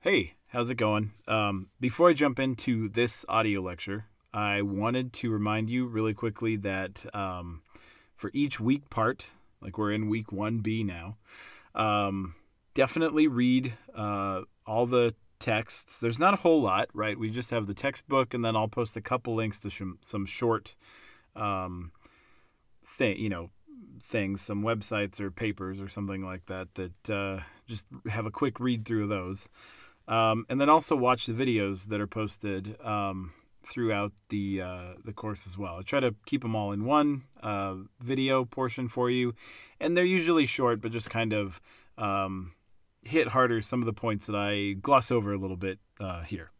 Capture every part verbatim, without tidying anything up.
Hey, how's it going? Um, before I jump into this audio lecture, I wanted to remind you really quickly that um, for each week part, like we're in week one B now, um, definitely read uh, all the texts. There's not a whole lot, right? We just have the textbook, and then I'll post a couple links to sh- some short um, thing, you know, things, some websites or papers or something like that. That uh, just have a quick read through of those. Um, and then also watch the videos that are posted um, throughout the uh, the course as well. I try to keep them all in one uh, video portion for you, and they're usually short, but just kind of um, hit harder some of the points that I gloss over a little bit uh, here.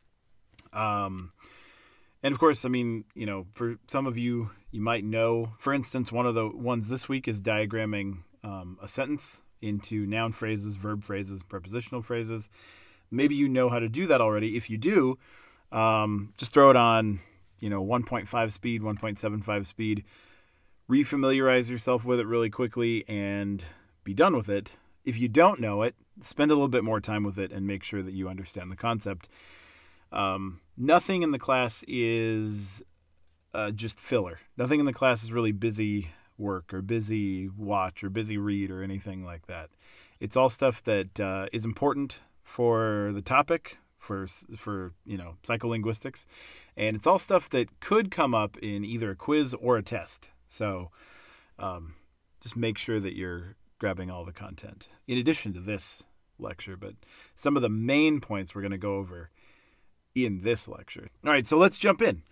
Um, and of course, I mean, you know, for some of you, you might know, for instance, one of the ones this week is diagramming um, a sentence into noun phrases, verb phrases, prepositional phrases. Maybe you know how to do that already. If you do, um, just throw it on, you know, one point five speed, one point seven five speed. Refamiliarize yourself with it really quickly and be done with it. If you don't know it, spend a little bit more time with it and make sure that you understand the concept. Um, nothing in the class is uh, just filler. Nothing in the class is really busy work or busy watch or busy read or anything like that. It's all stuff that uh, is important for the topic, for for you know psycholinguistics, and it's all stuff that could come up in either a quiz or a test. So um, just make sure that you're grabbing all the content in addition to this lecture, but some of the main points we're going to go over in this lecture. All right, so let's jump in.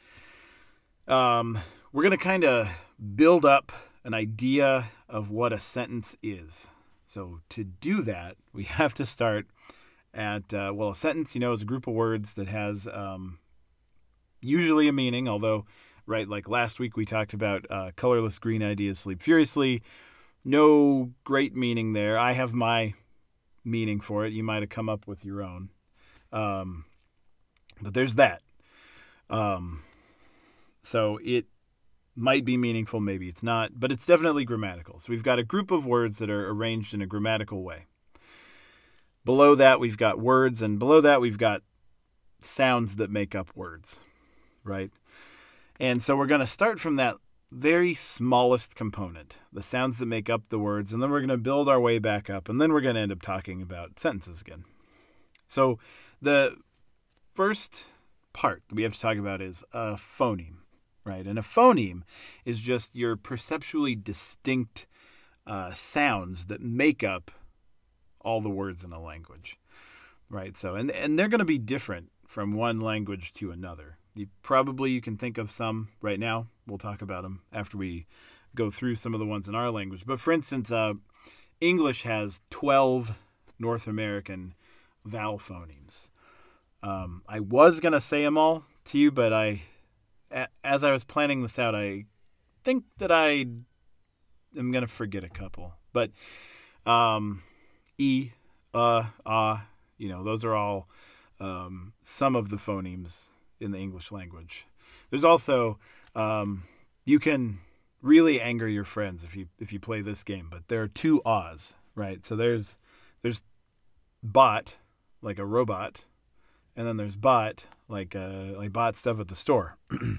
Um, we're going to kind of build up an idea of what a sentence is. So to do that, we have to start at, uh, well, a sentence, you know, is a group of words that has um, usually a meaning, although, right, like last week we talked about uh, colorless green ideas sleep furiously. No great meaning there. I have my meaning for it. You might have come up with your own. Um, but there's that. Um, so it might be meaningful, maybe it's not, but it's definitely grammatical. So we've got a group of words that are arranged in a grammatical way. Below that, we've got words, and below that, we've got sounds that make up words, right? And so we're going to start from that very smallest component, the sounds that make up the words, and then we're going to build our way back up, and then we're going to end up talking about sentences again. So the first part that we have to talk about is a phoneme, right? And a phoneme is just your perceptually distinct uh, sounds that make up all the words in a language, right? So, and, and they're going to be different from one language to another. You probably, you can think of some right now. We'll talk about them after we go through some of the ones in our language. But for instance, uh, English has twelve North American vowel phonemes. Um, I was going to say them all to you, but I, a, as I was planning this out, I think that I am going to forget a couple. But, um, E, uh, ah, you know, those are all um, some of the phonemes in the English language. There's also, um, you can really anger your friends if you if you play this game, but there are two ahs, right? So there's there's bot, like a robot, and then there's bot, like uh, like bought stuff at the store.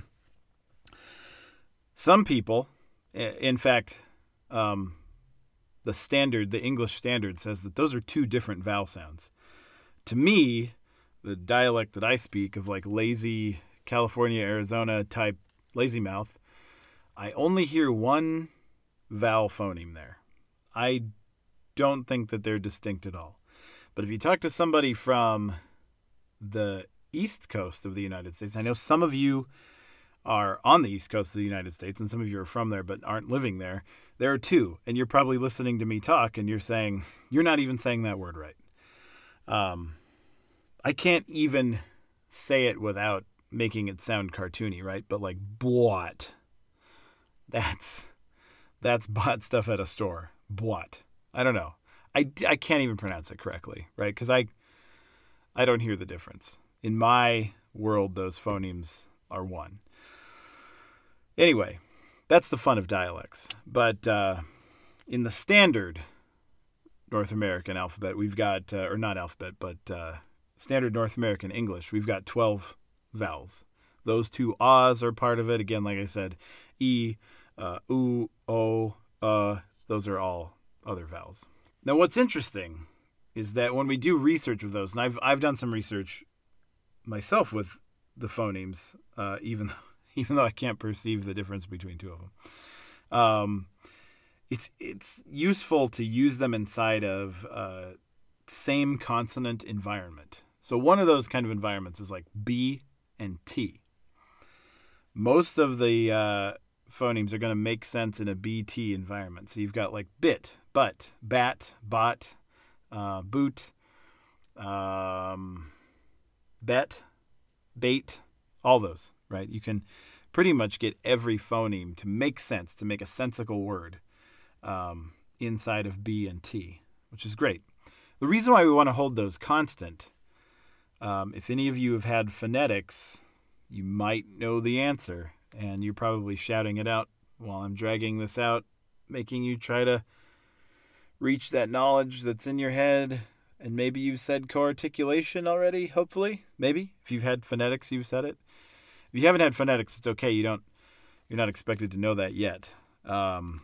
Some people, in fact, um, the standard, the English standard says that those are two different vowel sounds. To me, the dialect that I speak of like lazy California, Arizona type lazy mouth, I only hear one vowel phoneme there. I don't think that they're distinct at all. But if you talk to somebody from the East Coast of the United States, I know some of you are on the East Coast of the United States and some of you are from there but aren't living there. There are two, and you're probably listening to me talk and you're saying, you're not even saying that word right. Um, I can't even say it without making it sound cartoony, right? But like blot. That's that's bought stuff at a store. Blot. I don't know. I, I can't even pronounce it correctly, right? Because I I don't hear the difference. In my world, those phonemes are one. Anyway, that's the fun of dialects. But uh, in the standard North American alphabet, we've got, uh, or not alphabet, but uh, standard North American English, we've got twelve vowels. Those two ahs are part of it. Again, like I said, e, uh, oo, o, uh, those are all other vowels. Now, what's interesting is that when we do research of those, and I've I've done some research myself with the phonemes, uh, even though, even though I can't perceive the difference between two of them. Um, it's it's useful to use them inside of uh, same consonant environment. So one of those kind of environments is like B and T. Most of the uh, phonemes are going to make sense in a B T environment. So you've got like bit, but, bat, bot, uh, boot, um, bet, bait, all those, right? You can pretty much get every phoneme to make sense, to make a sensical word um, inside of B and T, which is great. The reason why we want to hold those constant, um, if any of you have had phonetics, you might know the answer, and you're probably shouting it out while I'm dragging this out, making you try to reach that knowledge that's in your head. And maybe you've said co-articulation already, hopefully. Maybe. If you've had phonetics, you've said it. If you haven't had phonetics, it's okay. You don't, you're not expected to know that yet. Um,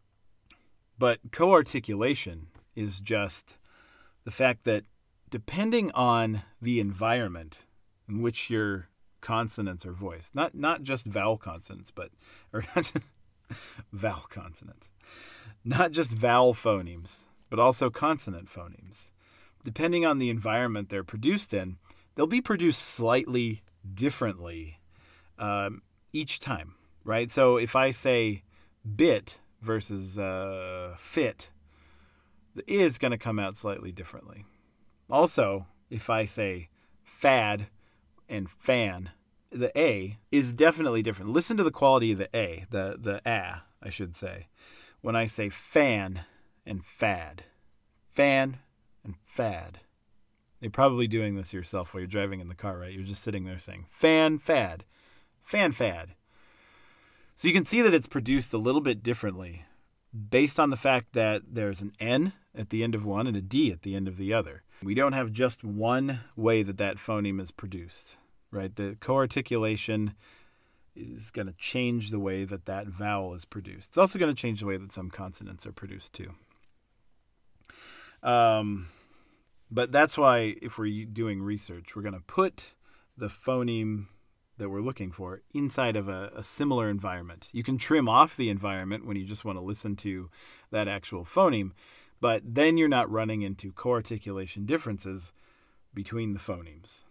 but co-articulation is just the fact that depending on the environment in which your consonants are voiced, not not just vowel consonants, but or not just vowel consonants, not just vowel phonemes, but also consonant phonemes. Depending on the environment they're produced in, they'll be produced slightly differently um, each time, right? So if I say bit versus uh, fit, the I is going to come out slightly differently. Also, if I say fad and fan, the A is definitely different. Listen to the quality of the A, the, the A, I should say, when I say fan and fad. Fan and fad. You're probably doing this yourself while you're driving in the car, right? You're just sitting there saying fan, fad, fan, fad. So you can see that it's produced a little bit differently based on the fact that there's an N at the end of one and a D at the end of the other. We don't have just one way that that phoneme is produced, right? The co-articulation is going to change the way that that vowel is produced. It's also going to change the way that some consonants are produced too. Um, but that's why if we're doing research, we're going to put the phoneme that we're looking for inside of a, a similar environment. You can trim off the environment when you just want to listen to that actual phoneme, but then you're not running into co-articulation differences between the phonemes.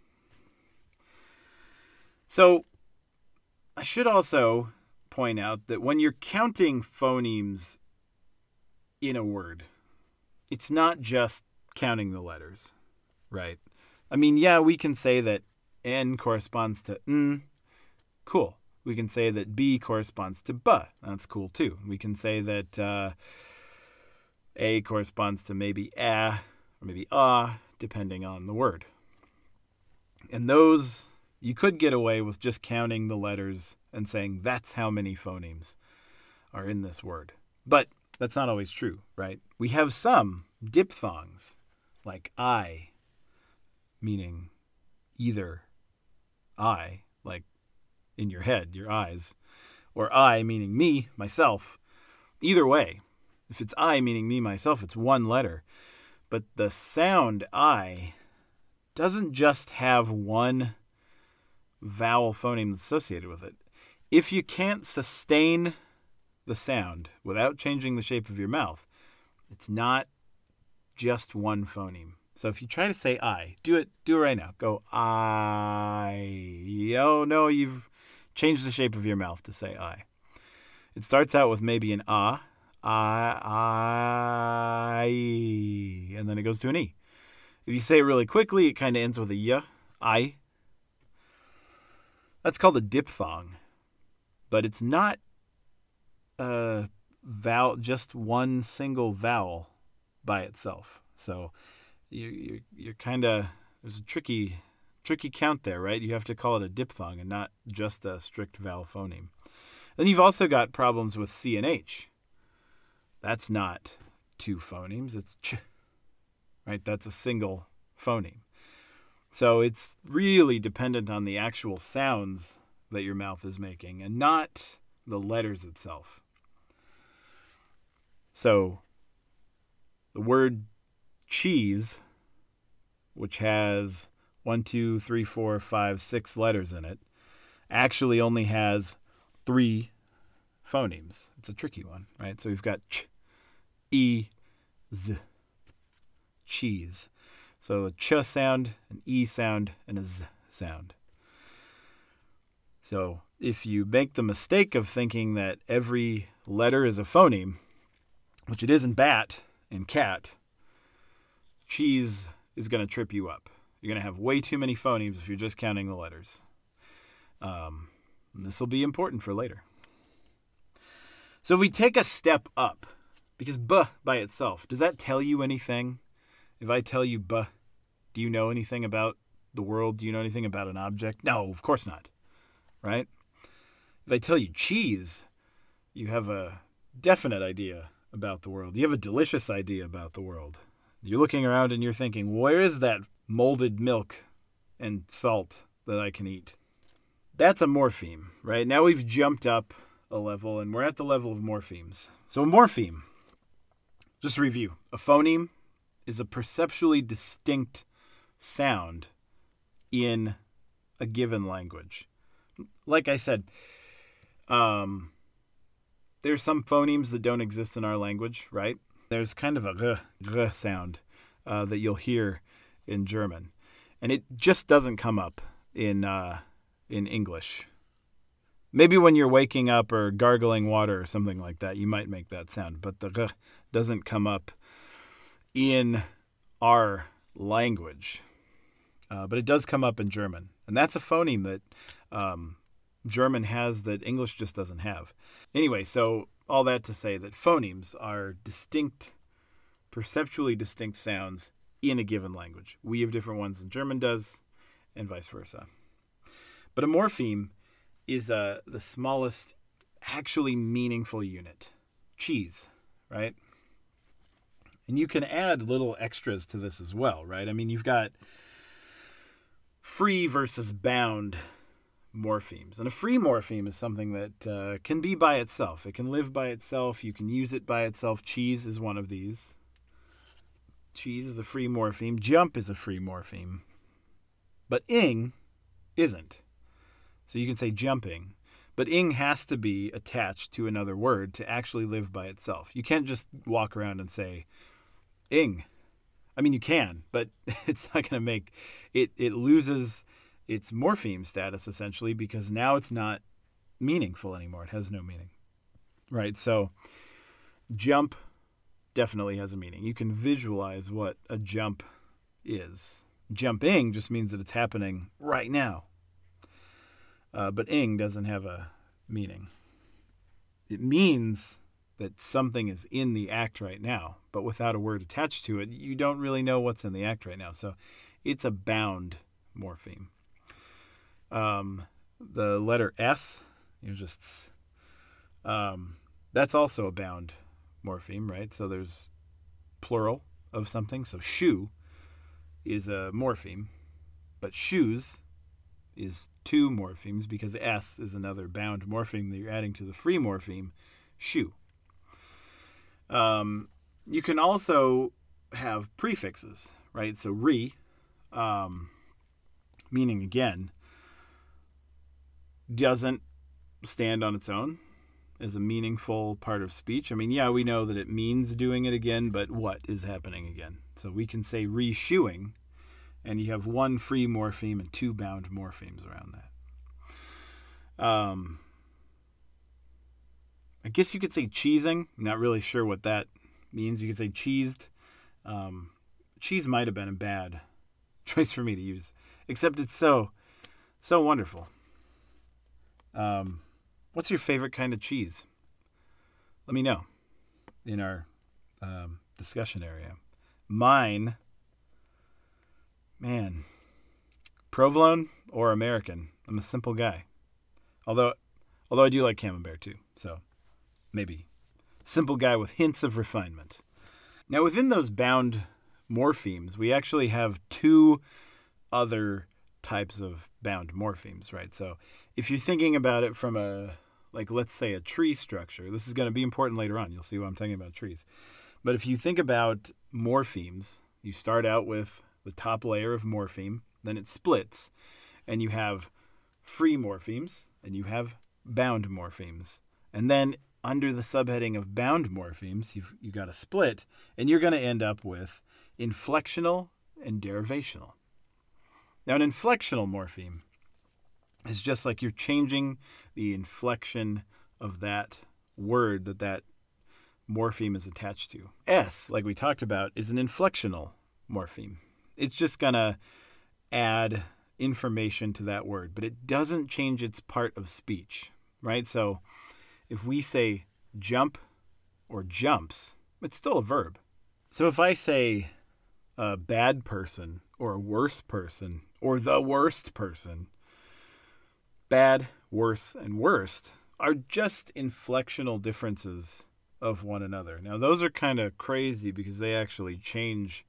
So I should also point out that when you're counting phonemes in a word, it's not just counting the letters, right? I mean, yeah, we can say that N corresponds to N. Cool. We can say that B corresponds to B. That's cool too. We can say that uh, A corresponds to maybe A or maybe Ah, depending on the word. And those, you could get away with just counting the letters and saying that's how many phonemes are in this word. But that's not always true, right? We have some diphthongs, like I, meaning either I, like in your head, your eyes, or I, meaning me, myself. Either way, if it's I, meaning me, myself, it's one letter. But the sound I doesn't just have one vowel phoneme associated with it. If you can't sustain the sound without changing the shape of your mouth, it's not just one phoneme. So if you try to say I, do it do it right now. Go I. Oh no, you've changed the shape of your mouth to say I. It starts out with maybe an ah, I, I, and then it goes to an E. If you say it really quickly, it kind of ends with a y, I. That's called a diphthong, but it's not a vowel, just one single vowel by itself. So you, you, you're kind of, there's a tricky, tricky count there, right? You have to call it a diphthong and not just a strict vowel phoneme. Then you've also got problems with C and H. That's not two phonemes, it's ch, right? That's a single phoneme. So it's really dependent on the actual sounds that your mouth is making and not the letters itself. So the word cheese, which has one, two, three, four, five, six letters in it, actually only has three phonemes. It's a tricky one, right? So we've got ch, e, z, cheese. So a ch sound, an e sound, and a z sound. So if you make the mistake of thinking that every letter is a phoneme, which it is in bat and cat, cheese is going to trip you up. You're going to have way too many phonemes if you're just counting the letters. Um, this will be important for later. So if we take a step up, because b by itself, does that tell you anything? If I tell you b, do you know anything about the world? Do you know anything about an object? No, of course not, right? If I tell you cheese, you have a definite idea about the world. You have a delicious idea about the world. You're looking around and you're thinking, where is that molded milk and salt that I can eat? That's a morpheme, right? Now we've jumped up a level and we're at the level of morphemes. So a morpheme, just to review, a phoneme is a perceptually distinct sound in a given language. Like I said, um, there's some phonemes that don't exist in our language, right? There's kind of a r, r sound uh, that you'll hear in German, and it just doesn't come up in uh, in English. Maybe when you're waking up or gargling water or something like that, you might make that sound, but the r doesn't come up in our language. Uh, but it does come up in German, and that's a phoneme that um, German has that English just doesn't have. Anyway, so all that to say that phonemes are distinct, perceptually distinct sounds in a given language. We have different ones than German does, and vice versa. But a morpheme is uh, the smallest actually meaningful unit. Cheese, right? And you can add little extras to this as well, right? I mean, you've got free versus bound morphemes. And a free morpheme is something that uh, can be by itself. It can live by itself. You can use it by itself. Cheese is one of these. Cheese is a free morpheme. Jump is a free morpheme. But ing isn't. So you can say jumping. But ing has to be attached to another word to actually live by itself. You can't just walk around and say ing. I mean, you can, but it's not going to make it, it loses its morpheme status essentially because now it's not meaningful anymore. It has no meaning, right? So jump definitely has a meaning. You can visualize what a jump is. Jumping just means that it's happening right now. Uh, but ing doesn't have a meaning. It means that something is in the act right now, but without a word attached to it, you don't really know what's in the act right now. So it's a bound morpheme. Um, the letter S, you know, just um, that's also a bound morpheme, right? So there's plural of something. So shoe is a morpheme, but shoes is two morphemes because S is another bound morpheme that you're adding to the free morpheme, shoe. Um, you can also have prefixes, right? So re, um, meaning again, doesn't stand on its own as a meaningful part of speech. I mean, yeah, we know that it means doing it again, but what is happening again? So we can say re-shoeing, and you have one free morpheme and two bound morphemes around that. Um, I guess you could say cheesing. I'm not really sure what that means. You could say cheesed. Um, cheese might have been a bad choice for me to use, except it's so, so wonderful. Um, what's your favorite kind of cheese? Let me know in our um, discussion area. Mine, man, provolone or American. I'm a simple guy. Although, although I do like camembert too, so maybe simple guy with hints of refinement. Now, within those bound morphemes, we actually have two other types of bound morphemes, right? So if you're thinking about it from a, like, let's say a tree structure, this is going to be important later on. You'll see why I'm talking about trees. But if you think about morphemes, you start out with the top layer of morpheme, then it splits, and you have free morphemes, and you have bound morphemes. And then under the subheading of bound morphemes, you've, you've got a split, and you're going to end up with inflectional and derivational. Now, an inflectional morpheme is just like you're changing the inflection of that word that that morpheme is attached to. S, like we talked about, is an inflectional morpheme. It's just going to add information to that word, but it doesn't change its part of speech, right? So if we say jump or jumps, it's still a verb. So if I say a bad person or a worse person or the worst person, bad, worse, and worst are just inflectional differences of one another. Now, those are kind of crazy because they actually change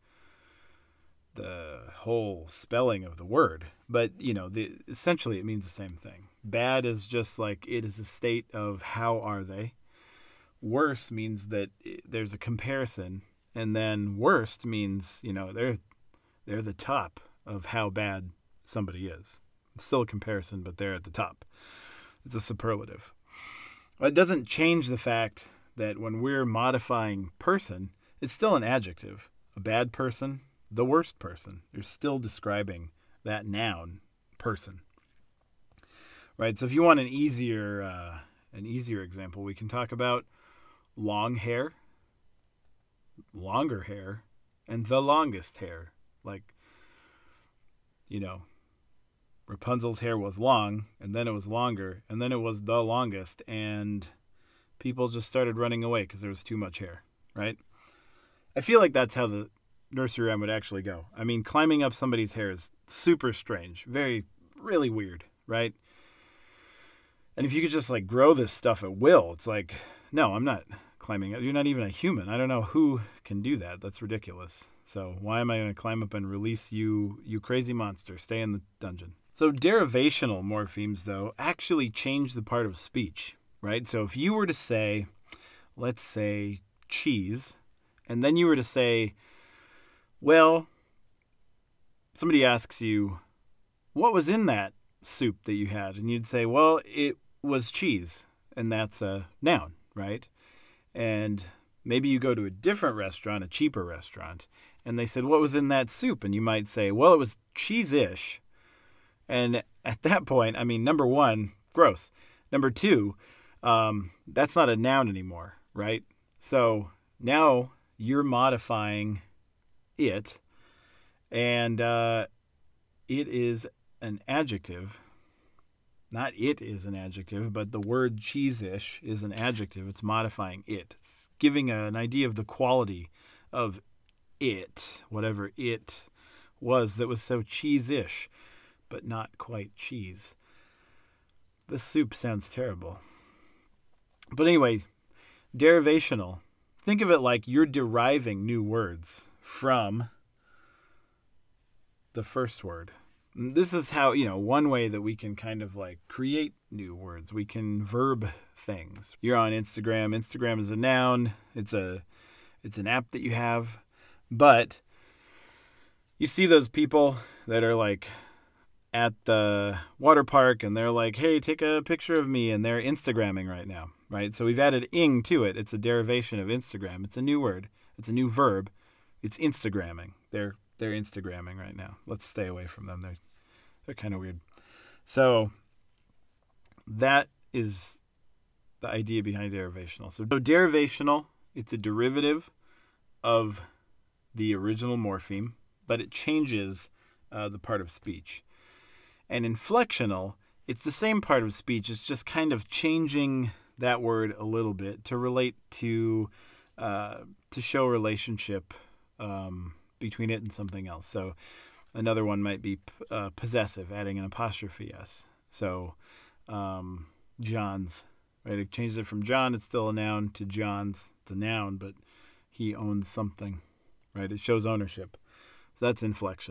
the whole spelling of the word. But, you know, the, essentially it means the same thing. Bad is just like it is a state of how are they. Worse means that there's a comparison. And then worst means, you know, they're they're the top of how bad somebody is. It's still a comparison, but they're at the top. It's a superlative. Well, it doesn't change the fact that when we're modifying person, it's still an adjective. A bad person, the worst person. You're still describing that noun, person. Right? So if you want an easier, uh, an easier example, we can talk about long hair, longer hair, and the longest hair. Like, you know, Rapunzel's hair was long, and then it was longer, and then it was the longest, and people just started running away because there was too much hair, right? I feel like that's how the nursery rhyme would actually go. I mean, climbing up somebody's hair is super strange, very, really weird, right? And if you could just, like, grow this stuff at will, it's like, no, I'm not climbing up. You're not even a human. I don't know who can do that. That's ridiculous. So why am I going to climb up and release you, you crazy monster? Stay in the dungeon. So derivational morphemes, though, actually change the part of speech, right? So if you were to say, let's say, cheese, and then you were to say, well, somebody asks you, what was in that soup that you had? And you'd say, well, it was cheese, and that's a noun, right? And maybe you go to a different restaurant, a cheaper restaurant, and they said, what was in that soup? And you might say, well, it was cheese-ish. And at that point, I mean, number one, gross. Number two, um, that's not a noun anymore, right? So now you're modifying it, and uh, it is an adjective. Not it is an adjective, but the word cheese-ish is an adjective. It's modifying it. It's giving a, an idea of the quality of it, whatever it was that was so cheese-ish, but not quite cheese. The soup sounds terrible. But anyway, derivational. Think of it like you're deriving new words from the first word. This is how, you know, one way that we can kind of like create new words. We can verb things. You're on Instagram. Instagram is a noun. It's a, it's an app that you have. But you see those people that are like at the water park and they're like, hey, take a picture of me. And they're Instagramming right now, right? So we've added ing to it. It's a derivation of Instagram. It's a new word. It's a new verb. It's Instagramming. They're They're Instagramming right now. Let's stay away from them. They're they're kind of weird. So that is the idea behind derivational. So, so derivational, it's a derivative of the original morpheme, but it changes uh, the part of speech. And inflectional, it's the same part of speech. It's just kind of changing that word a little bit to relate to, uh, to show relationship um between it and something else. So another one might be uh, possessive, adding an apostrophe S. So um, John's, right? It changes it from John, it's still a noun, to John's. It's a noun, but he owns something, right? It shows ownership. So that's inflectional.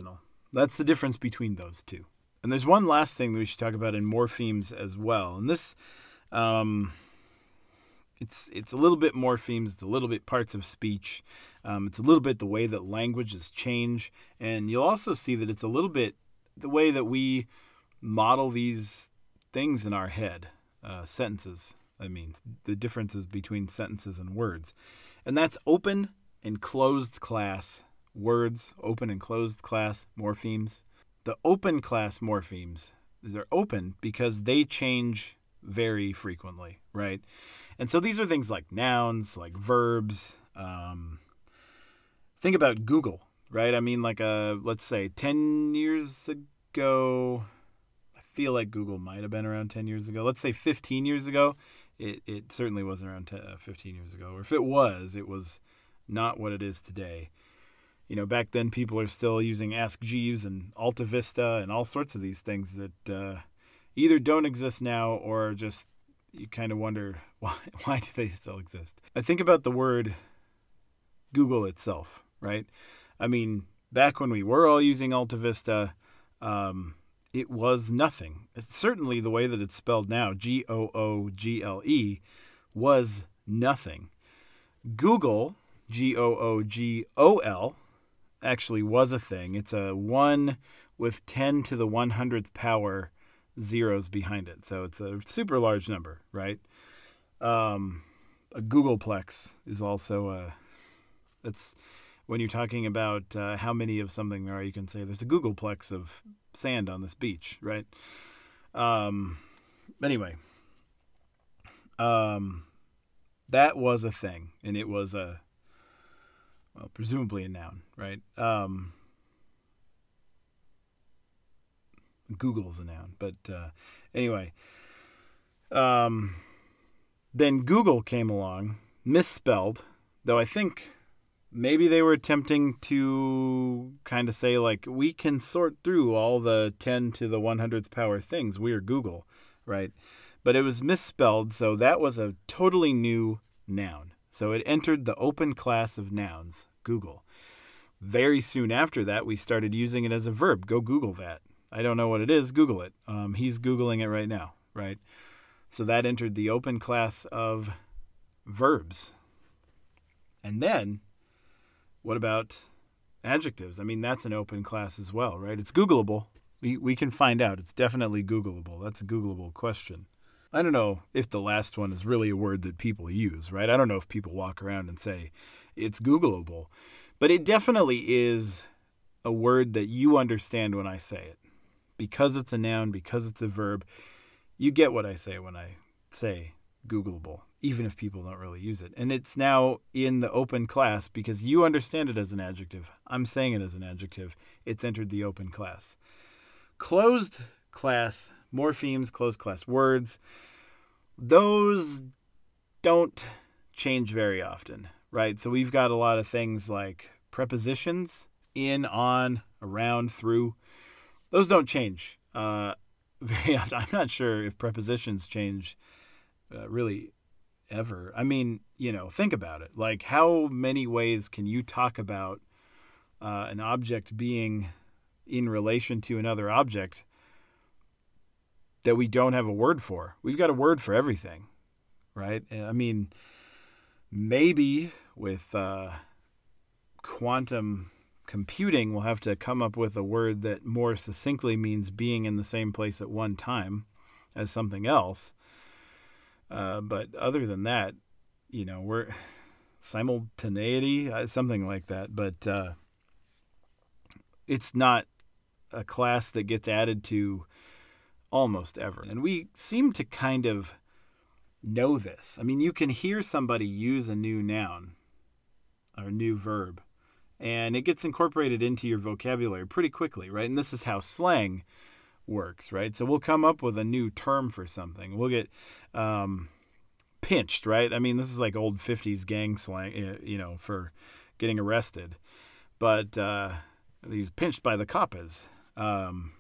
That's the difference between those two. And there's one last thing that we should talk about in morphemes as well. And this, um, it's it's a little bit morphemes, it's a little bit parts of speech. Um, it's a little bit the way that languages change. And you'll also see that it's a little bit the way that we model these things in our head. Uh, sentences, I mean, the differences between sentences and words. And that's open and closed class words, open and closed class morphemes. The open class morphemes, they're open because they change very frequently, right? And so these are things like nouns, like verbs. Um, think about Google, right? I mean, like, a, let's say ten years ago, I feel like Google might have been around ten years ago. Let's say fifteen years ago. It, it certainly wasn't around ten, uh, fifteen years ago. Or if it was, it was not what it is today. You know, back then people are still using Ask Jeeves and Alta Vista and all sorts of these things that uh, either don't exist now or just you kind of wonder why why do they still exist. I think about the word Google itself, right? I mean, back when we were all using Alta Vista, um, it was nothing. It's certainly the way that it's spelled now, G O O G L E, was nothing. Google, G O O G O L, actually was a thing. It's a one with ten to the one hundredth power zeros behind it. So it's a super large number, right? Um, a Googleplex is also a, it's when you're talking about uh, how many of something there are, you can say there's a Googleplex of sand on this beach, right? Um, anyway, um, that was a thing, and it was a, well, presumably a noun, right? Um, Google's a noun, but uh, anyway. Um, then Google came along, misspelled, though I think maybe they were attempting to kind of say, like, we can sort through all the ten to the one hundredth power things. We are Google, right? But it was misspelled, so that was a totally new noun. So it entered the open class of nouns, Google. Very soon after that, we started using it as a verb. Go Google that. I don't know what it is. Google it. Um, he's Googling it right now, right? So that entered the open class of verbs. And then, what about adjectives? I mean, that's an open class as well, right? It's Googleable. We we can find out. It's definitely Googleable. That's a Googleable question. I don't know if the last one is really a word that people use, right? I don't know if people walk around and say it's Googleable. But it definitely is a word that you understand when I say it. Because it's a noun, because it's a verb, you get what I say when I say Googleable, even if people don't really use it. And it's now in the open class because you understand it as an adjective. I'm saying it as an adjective. It's entered the open class. Closed class morphemes, closed class words, those don't change very often, right? So we've got a lot of things like prepositions, in, on, around, through. Those don't change uh, very often. I'm not sure if prepositions change uh, really ever. I mean, you know, think about it. Like, how many ways can you talk about uh, an object being in relation to another object that we don't have a word for? We've got a word for everything, right? I mean, maybe with uh, quantum computing, we'll have to come up with a word that more succinctly means being in the same place at one time as something else. Uh, but other than that, you know, we're simultaneity, uh, something like that. But uh, it's not a class that gets added to almost ever. And we seem to kind of know this. I mean, you can hear somebody use a new noun or a new verb, and it gets incorporated into your vocabulary pretty quickly, right? And this is how slang works, right? So we'll come up with a new term for something. We'll get um, pinched, right? I mean, this is like old fifties gang slang, you know, for getting arrested. But uh, he's pinched by the coppers. Um,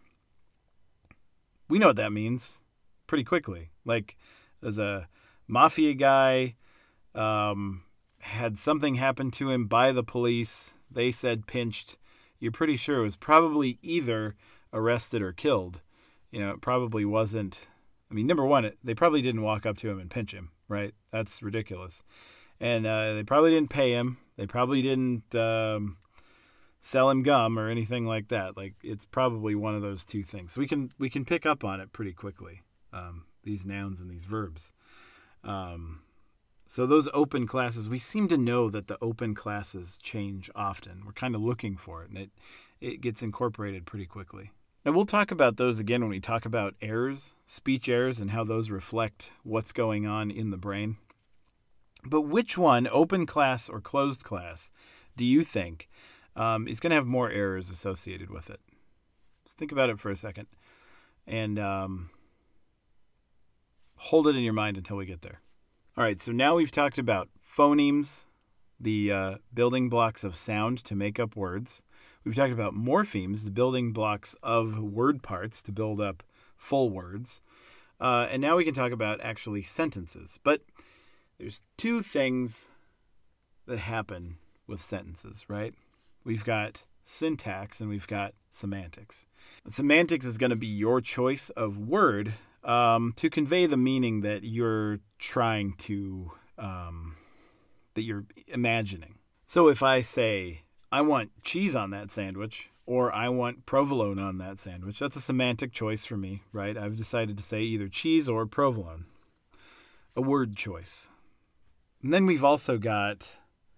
we know what that means pretty quickly. Like, there's a mafia guy, um, had something happen to him by the police. They said pinched. you're pretty sure it was probably either arrested or killed. You know, it probably wasn't. I mean, number one, they probably didn't walk up to him and pinch him, right? That's ridiculous. And uh, they probably didn't pay him. They probably didn't um, sell him gum or anything like that. Like, it's probably one of those two things. We can we can pick up on it pretty quickly, um, these nouns and these verbs. Um, so those open classes, we seem to know that the open classes change often. We're kind of looking for it, and it, it gets incorporated pretty quickly. Now, we'll talk about those again when we talk about errors, speech errors, and how those reflect what's going on in the brain. But which one, open class or closed class, do you think um, is going to have more errors associated with it? Just think about it for a second and um, hold it in your mind until we get there. All right, so now we've talked about phonemes, the uh, building blocks of sound to make up words. We've talked about morphemes, the building blocks of word parts to build up full words. Uh, and now we can talk about actually sentences. But there's two things that happen with sentences, right? We've got syntax and we've got semantics. Semantics is going to be your choice of word um, to convey the meaning that you're trying to, um, that you're imagining. So if I say, I want cheese on that sandwich, or I want provolone on that sandwich. That's a semantic choice for me, right? I've decided to say either cheese or provolone. A word choice. And then we've also got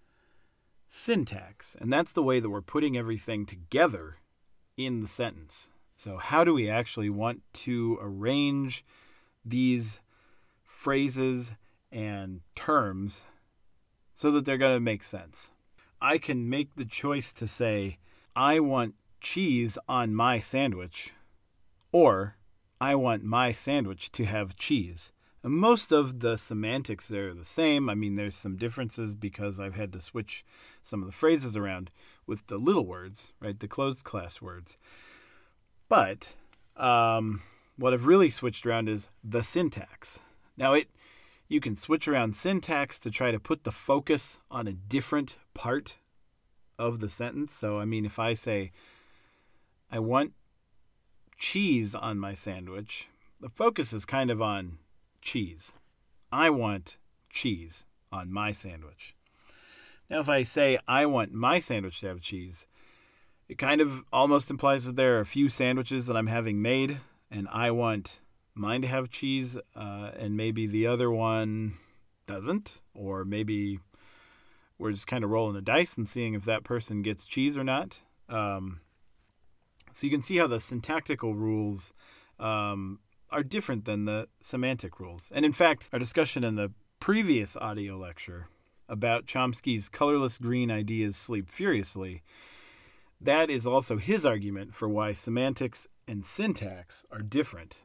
syntax, and that's the way that we're putting everything together in the sentence. So how do we actually want to arrange these phrases and terms so that they're going to make sense? I can make the choice to say, I want cheese on my sandwich, or I want my sandwich to have cheese. And most of the semantics there are the same. I mean, there's some differences because I've had to switch some of the phrases around with the little words, right? The closed class words. But um, what I've really switched around is the syntax. Now, it you can switch around syntax to try to put the focus on a different part of the sentence. So, I mean, if I say, I want cheese on my sandwich, the focus is kind of on cheese. I want cheese on my sandwich. Now, if I say, I want my sandwich to have cheese, it kind of almost implies that there are a few sandwiches that I'm having made, and I want mine to have cheese, uh, and maybe the other one doesn't, or maybe we're just kind of rolling a dice and seeing if that person gets cheese or not. Um, so you can see how the syntactical rules um, are different than the semantic rules. And in fact, our discussion in the previous audio lecture about Chomsky's colorless green ideas sleep furiously, that is also his argument for why semantics and syntax are different.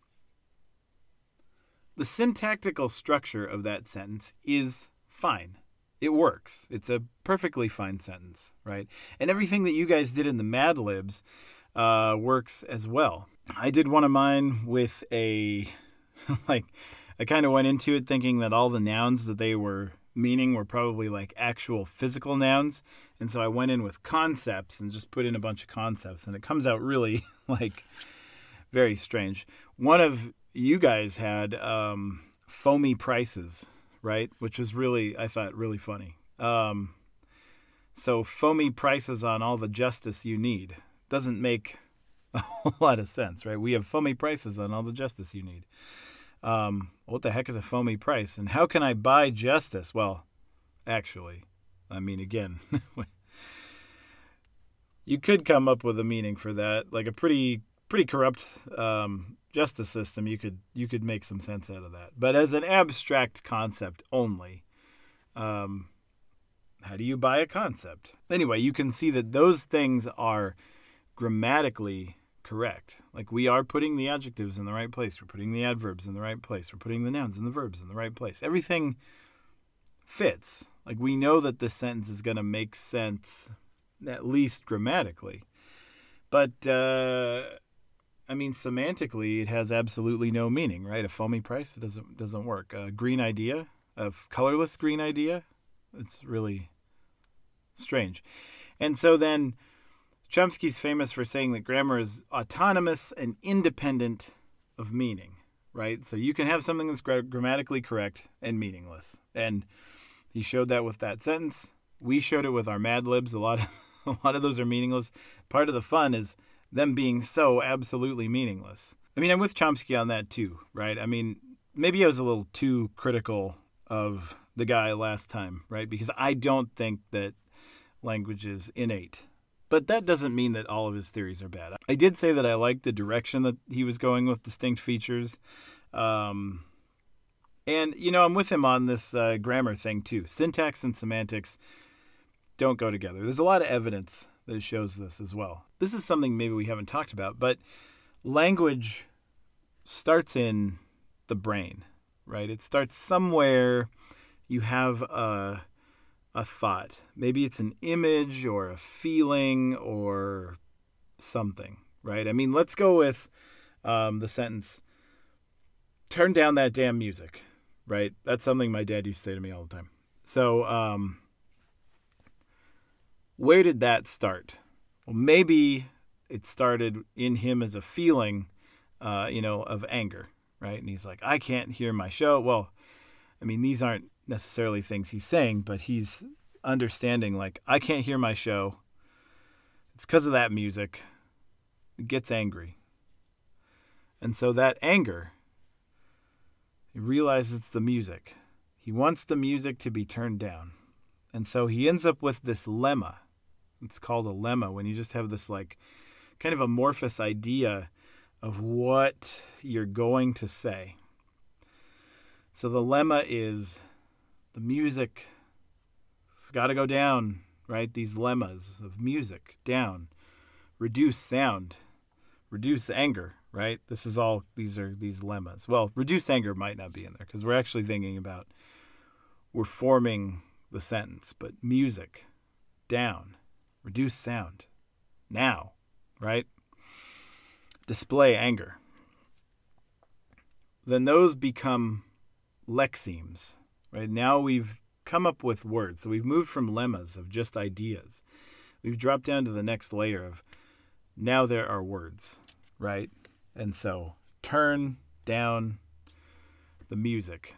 The syntactical structure of that sentence is fine. It works. It's a perfectly fine sentence, right? And everything that you guys did in the Mad Libs uh, works as well. I did one of mine with a, like, I kind of went into it thinking that all the nouns that they were meaning were probably like actual physical nouns. And so I went in with concepts and just put in a bunch of concepts. And it comes out really, like, very strange. One of you guys had um, foamy prices, right? Which was really, I thought, really funny. Um, so foamy prices on all the justice you need doesn't make a whole lot of sense, right? We have foamy prices on all the justice you need. Um, what the heck is a foamy price? And how can I buy justice? Well, actually, I mean, again, you could come up with a meaning for that, like a pretty, pretty corrupt um, justice system. You could, you could make some sense out of that. But as an abstract concept only, um, how do you buy a concept? Anyway, you can see that those things are grammatically correct. Like, we are putting the adjectives in the right place. We're putting the adverbs in the right place. We're putting the nouns and the verbs in the right place. Everything fits. Like, we know that this sentence is going to make sense, at least grammatically. But, uh, I mean, semantically, it has absolutely no meaning, right? A foamy price, it doesn't doesn't work. A green idea, a colorless green idea, it's really strange. And so then Chomsky's famous for saying that grammar is autonomous and independent of meaning, right? So you can have something that's gra- grammatically correct and meaningless. And he showed that with that sentence. We showed it with our Mad Libs. A lot of, a lot of those are meaningless. Part of the fun is them being so absolutely meaningless. I mean, I'm with Chomsky on that too, right? I mean, maybe I was a little too critical of the guy last time, right? Because I don't think that language is innate. But that doesn't mean that all of his theories are bad. I did say that I liked the direction that he was going with distinct features. Um, and, you know, I'm with him on this uh, grammar thing, too. Syntax and semantics don't go together. There's a lot of evidence that shows this as well. This is something maybe we haven't talked about, but language starts in the brain, right? It starts somewhere. You have a... a thought. Maybe it's an image or a feeling or something, right? I mean, let's go with um, the sentence, turn down that damn music, right? That's something my dad used to say to me all the time. So um, where did that start? Well, maybe it started in him as a feeling, uh, you know, of anger, right? And he's like, I can't hear my show. Well, I mean, these aren't necessarily things he's saying, but he's understanding, like, I can't hear my show. It's because of that music. It gets angry. And so that anger, he realizes it's the music. He wants the music to be turned down. And so he ends up with this lemma. It's called a lemma when you just have this, like, kind of amorphous idea of what you're going to say. So the lemma is the music has got to go down, right? These lemmas of music, down. Reduce sound. Reduce anger, right? This is all, these are these lemmas. Well, reduce anger might not be in there because we're actually thinking about, we're forming the sentence, but music, down. Reduce sound. Now, right? Display anger. Then those become lexemes, right? Now we've come up with words. So we've moved from lemmas of just ideas. We've dropped down to the next layer of now there are words, right? And so turn down the music.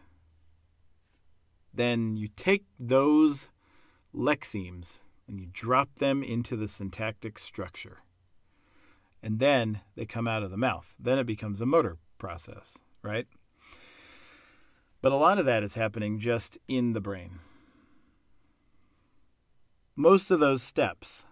Then you take those lexemes and you drop them into the syntactic structure. And then they come out of the mouth. Then it becomes a motor process, right? But a lot of that is happening just in the brain. Most of those steps,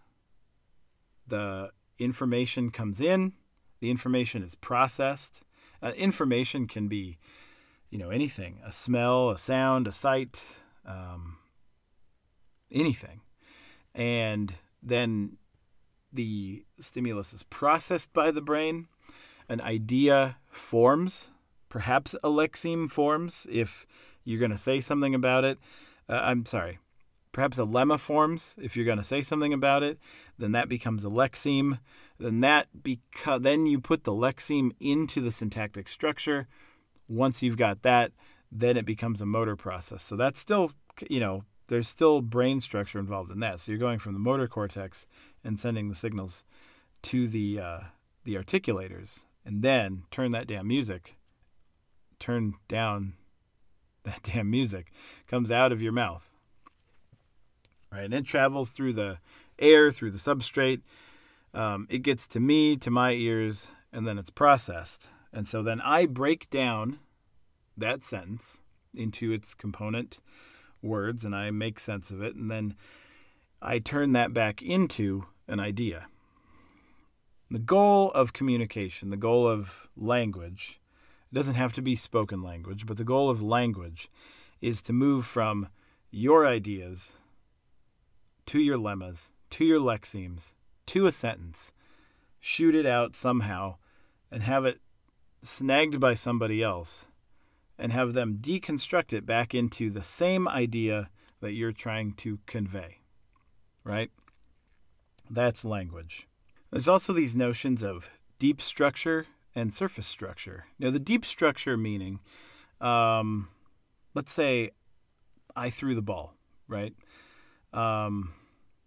the information comes in, the information is processed. Uh, information can be, you know, anything, a smell, a sound, a sight, um, anything. And then the stimulus is processed by the brain. An idea forms. Perhaps a lexeme forms if you're going to say something about it. Uh, I'm sorry. Perhaps a lemma forms if you're going to say something about it. Then that becomes a lexeme. Then that beca- then you put the lexeme into the syntactic structure. Once you've got that, then it becomes a motor process. So that's still, you know, there's still brain structure involved in that. So you're going from the motor cortex and sending the signals to the uh, the articulators, and then turn that damn music. Turn down that damn music comes out of your mouth, right? And it travels through the air, through the substrate. Um, it gets to me, to my ears, and then it's processed. And so then I break down that sentence into its component words, and I make sense of it, and then I turn that back into an idea. The goal of communication, the goal of language, it doesn't have to be spoken language, but the goal of language is to move from your ideas to your lemmas, to your lexemes, to a sentence, shoot it out somehow, and have it snagged by somebody else, and have them deconstruct it back into the same idea that you're trying to convey, right? That's language. There's also these notions of deep structure and surface structure. Now, the deep structure meaning, um, let's say I threw the ball, right? Um,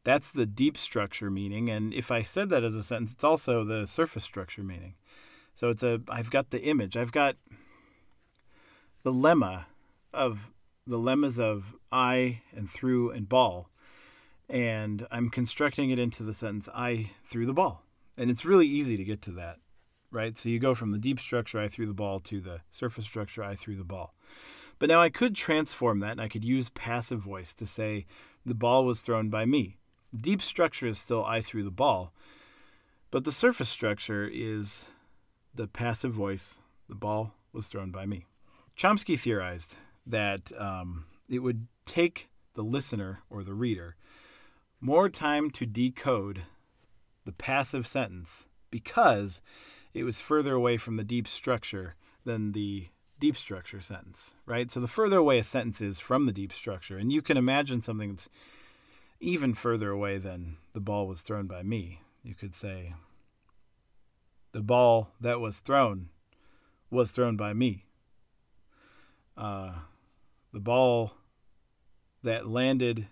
That's the deep structure meaning. And if I said that as a sentence, it's also the surface structure meaning. So it's a, I've got the image. I've got the lemma of, the lemmas of I and through and ball. And I'm constructing it into the sentence, I threw the ball. And it's really easy to get to that, right? So you go from the deep structure, I threw the ball, to the surface structure, I threw the ball. But now I could transform that, and I could use passive voice to say, the ball was thrown by me. Deep structure is still, I threw the ball. But the surface structure is the passive voice, the ball was thrown by me. Chomsky theorized that um, it would take the listener or the reader more time to decode the passive sentence because it was further away from the deep structure than the deep structure sentence, right? So the further away a sentence is from the deep structure, and you can imagine something that's even further away than the ball was thrown by me. You could say, the ball that was thrown was thrown by me. Uh, the ball that landed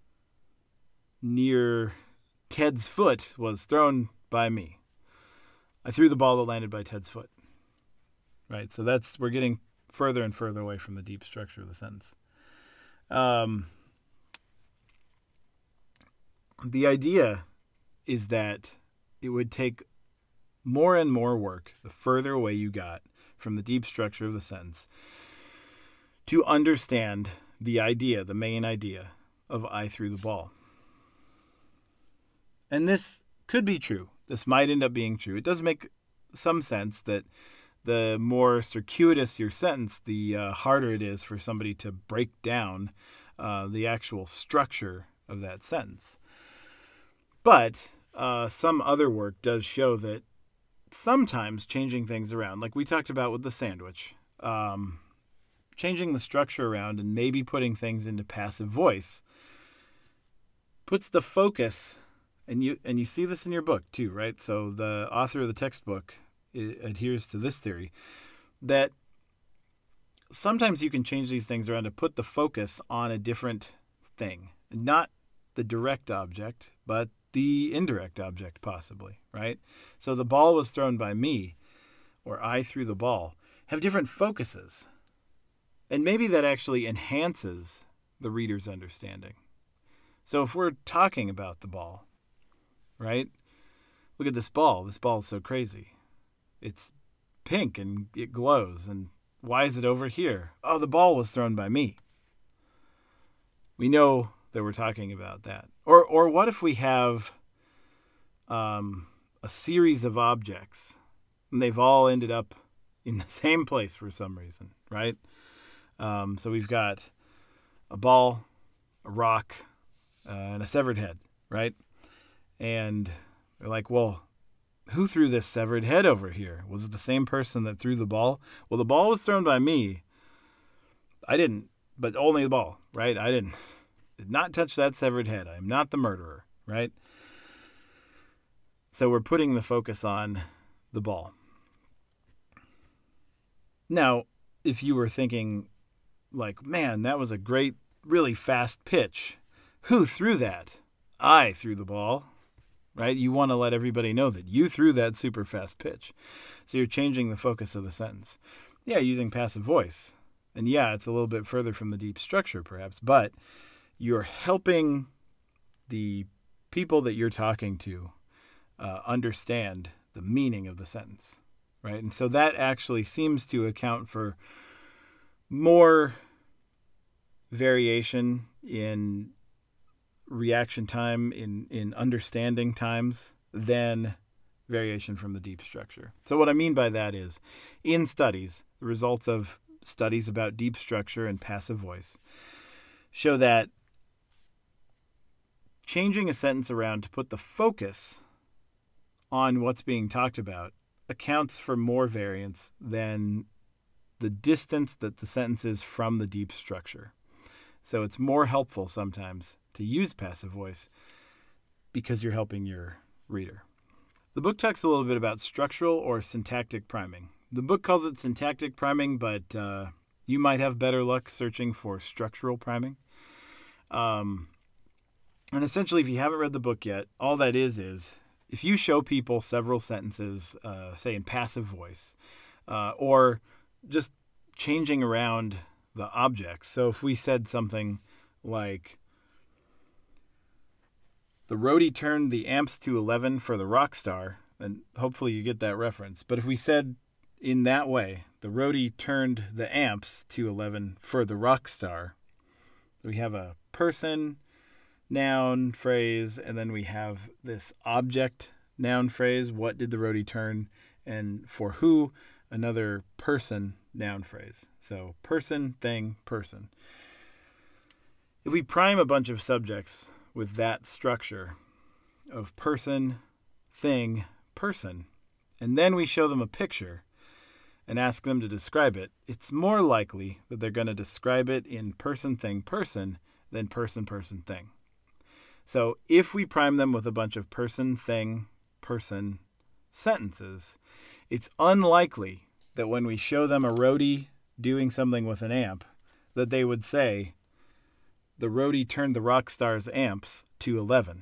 near Ted's foot was thrown by me. I threw the ball that landed by Ted's foot. Right, so that's, we're getting further and further away from the deep structure of the sentence. Um, the idea is that it would take more and more work the further away you got from the deep structure of the sentence to understand the idea, the main idea of I threw the ball. And this could be true. This might end up being true. It does make some sense that the more circuitous your sentence, the uh, harder it is for somebody to break down uh, the actual structure of that sentence. But uh, some other work does show that sometimes changing things around, like we talked about with the sandwich, um, changing the structure around and maybe putting things into passive voice puts the focus, and you and you see this in your book too, right? So the author of the textbook adheres to this theory that sometimes you can change these things around to put the focus on a different thing, not the direct object, but the indirect object possibly, right? So the ball was thrown by me, or I threw the ball, have different focuses. And maybe that actually enhances the reader's understanding. So if we're talking about the ball, right? Look at this ball. This ball is so crazy. It's pink and it glows. And why is it over here? Oh, the ball was thrown by me. We know that we're talking about that. Or or what if we have um, a series of objects and they've all ended up in the same place for some reason, right? Um, so we've got a ball, a rock, uh, and a severed head, right? And they're like, well, who threw this severed head over here? Was it the same person that threw the ball? Well, the ball was thrown by me. I didn't, but only the ball, right? I didn't, did not touch that severed head. I'm not the murderer, right? So we're putting the focus on the ball. Now, if you were thinking like, man, that was a great, really fast pitch. Who threw that? I threw the ball. Right? You want to let everybody know that you threw that super fast pitch. So you're changing the focus of the sentence. Yeah, using passive voice. And yeah, it's a little bit further from the deep structure perhaps, but you're helping the people that you're talking to uh, understand the meaning of the sentence. Right? And so that actually seems to account for more variation in reaction time, in, in understanding times, than variation from the deep structure. So what I mean by that is, in studies, the results of studies about deep structure and passive voice show that changing a sentence around to put the focus on what's being talked about accounts for more variance than the distance that the sentence is from the deep structure. So it's more helpful sometimes to use passive voice because you're helping your reader. The book talks a little bit about structural or syntactic priming. The book calls it syntactic priming, but uh, you might have better luck searching for structural priming. Um, And essentially, if you haven't read the book yet, all that is is if you show people several sentences, uh, say in passive voice, uh, or just changing around the objects. So if we said something like, the roadie turned the amps to eleven for the rock star, then hopefully you get that reference. But if we said in that way, the roadie turned the amps to eleven for the rock star, we have a person, noun, phrase, and then we have this object, noun, phrase, what did the roadie turn, and for who, another person, noun, phrase. So person, thing, person. If we prime a bunch of subjects with that structure of person, thing, person, and then we show them a picture and ask them to describe it, it's more likely that they're going to describe it in person, thing, person than person, person, thing. So if we prime them with a bunch of person, thing, person sentences, it's unlikely that when we show them a roadie doing something with an amp, that they would say, the roadie turned the rock star's amps to eleven.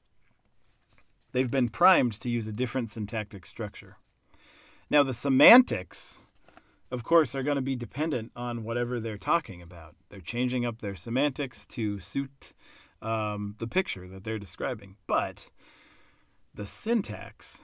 They've been primed to use a different syntactic structure. Now, the semantics, of course, are going to be dependent on whatever they're talking about. They're changing up their semantics to suit um, the picture that they're describing. But the syntax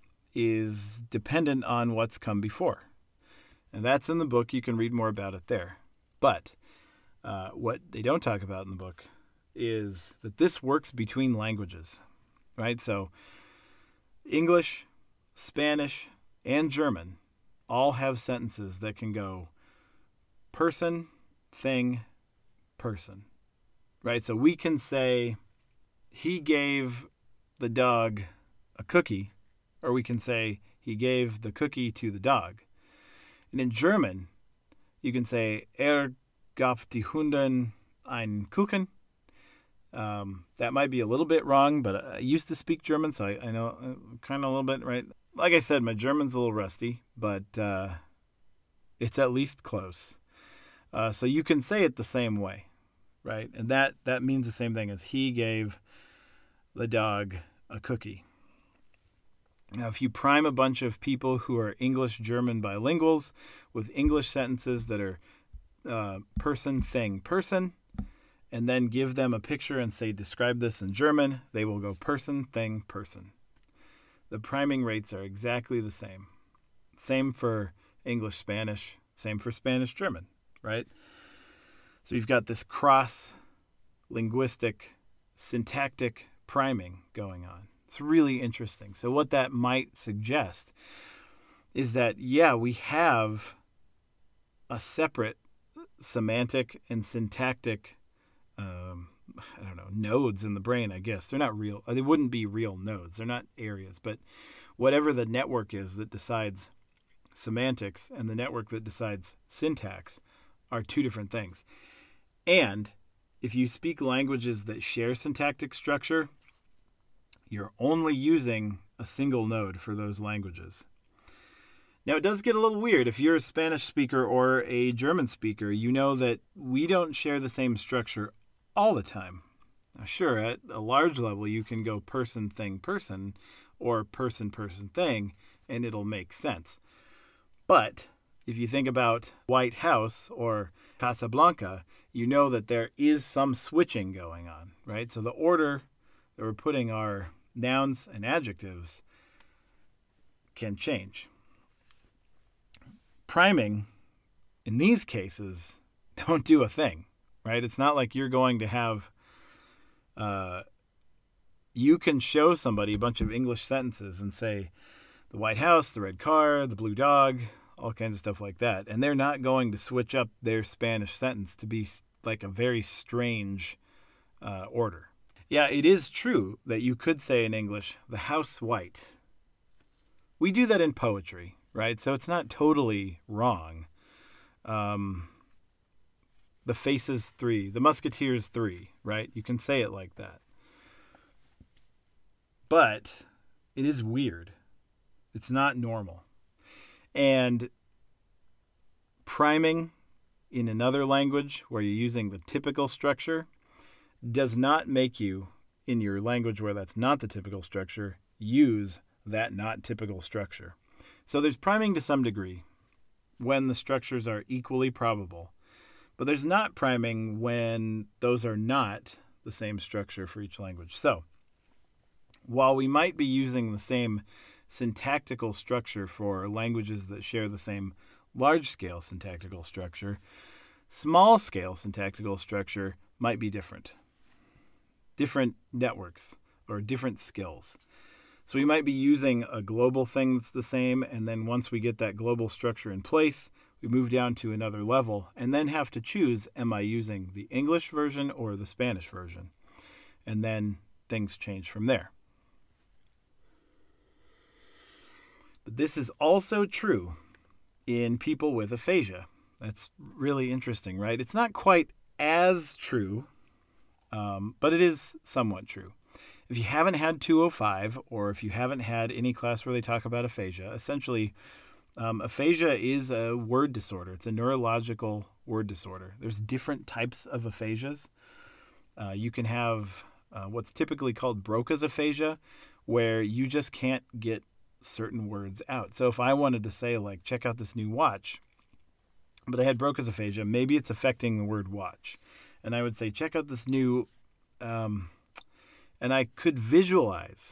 is dependent on what's come before. And that's in the book. You can read more about it there. But uh, what they don't talk about in the book is that this works between languages, right? So English, Spanish, and German all have sentences that can go person, thing, person, right? So we can say, he gave the dog a cookie, or we can say, he gave the cookie to the dog. And in German, you can say, er gab die Hunden einen Kuchen. Um, that might be a little bit wrong, but I used to speak German, so I, I know uh, kind of a little bit, right? Like I said, my German's a little rusty, but uh, it's at least close. Uh, so you can say it the same way, right? And that, that means the same thing as he gave the dog a cookie. Now, if you prime a bunch of people who are English-German bilinguals with English sentences that are uh, person, thing, person, and then give them a picture and say, describe this in German, they will go person, thing, person. The priming rates are exactly the same. Same for English, Spanish, same for Spanish, German, right? So you've got this cross-linguistic, syntactic priming going on. It's really interesting. So what that might suggest is that, yeah, we have a separate semantic and syntactic Um, I don't know, nodes in the brain, I guess. They're not real. They wouldn't be real nodes. They're not areas. But whatever the network is that decides semantics and the network that decides syntax are two different things. And if you speak languages that share syntactic structure, you're only using a single node for those languages. Now, it does get a little weird. If you're a Spanish speaker or a German speaker, you know that we don't share the same structure all the time. Now, sure, at a large level, you can go person, thing, person, or person, person, thing, and it'll make sense. But if you think about White House or Casablanca, you know that there is some switching going on, right? So the order that we're putting our nouns and adjectives can change. Priming, in these cases, don't do a thing, right? It's not like you're going to have, uh, you can show somebody a bunch of English sentences and say, the White House, the red car, the blue dog, all kinds of stuff like that. And they're not going to switch up their Spanish sentence to be like a very strange uh, order. Yeah, it is true that you could say in English, the house white. We do that in poetry, right? So it's not totally wrong. Um, the faces three, the musketeers three, right? You can say it like that. But it is weird. It's not normal. And priming in another language where you're using the typical structure does not make you in your language where that's not the typical structure, use that not typical structure. So there's priming to some degree when the structures are equally probable, but there's not priming when those are not the same structure for each language. So while we might be using the same syntactical structure for languages that share the same large-scale syntactical structure, small-scale syntactical structure might be different. Different networks or different skills. So we might be using a global thing that's the same, and then once we get that global structure in place, we move down to another level and then have to choose, am I using the English version or the Spanish version? And then things change from there. But this is also true in people with aphasia. That's really interesting, right? It's not quite as true, um, but it is somewhat true. If you haven't had two oh five, or if you haven't had any class where they talk about aphasia, essentially, um, aphasia is a word disorder. It's a neurological word disorder. There's different types of aphasias. Uh, you can have uh, what's typically called Broca's aphasia, where you just can't get certain words out. So if I wanted to say, like, check out this new watch, but I had Broca's aphasia, maybe it's affecting the word watch. And I would say, check out this new, um, and I could visualize